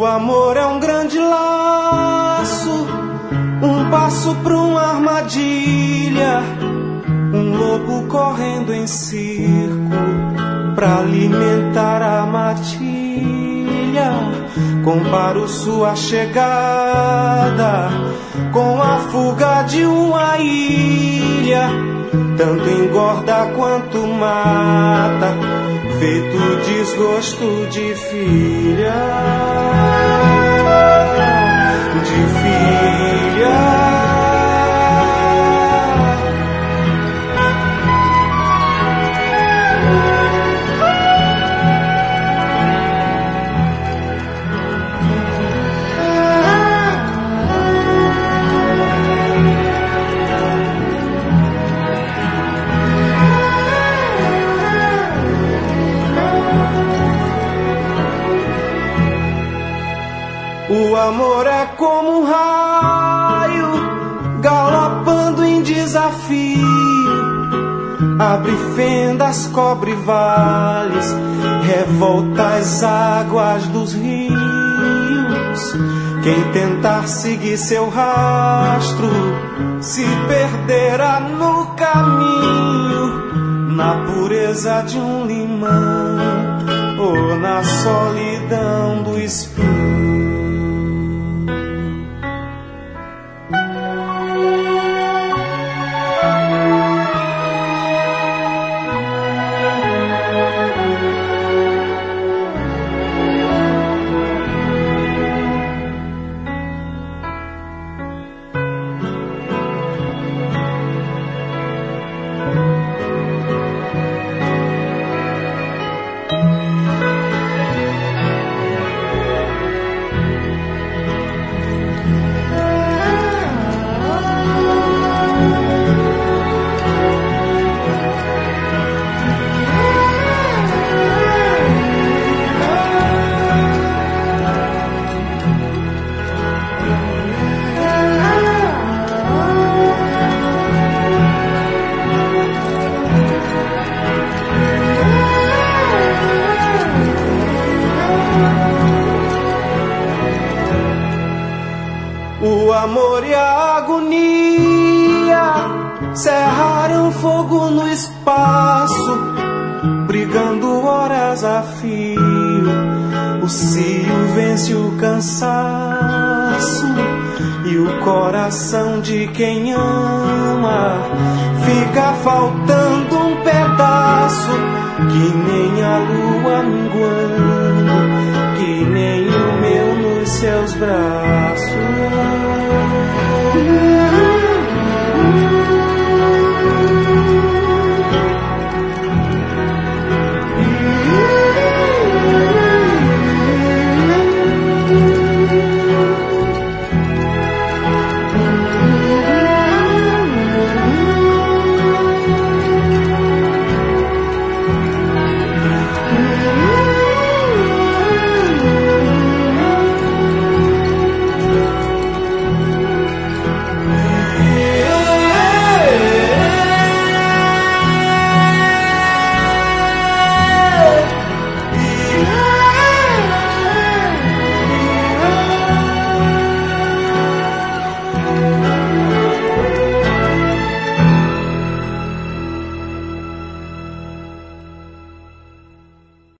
amor é um grande laço, um passo pra uma armadilha, um lobo correndo em circo pra alimentar a matilha. Comparo sua chegada com a fuga de uma ilha, tanto engorda quanto mata, feito desgosto de filha, de filha. O amor é como um raio galopando em desafio, abre fendas, cobre vales, revolta as águas dos rios. Quem tentar seguir seu rastro se perderá no caminho, na pureza de um limão ou na solidão do espinho. O amor e a agonia cerraram fogo no espaço, brigando horas a fio. O cio vence o cansaço e o coração de quem ama fica faltando um pedaço, que nem a lua minguando, que nem o meu nos seus braços.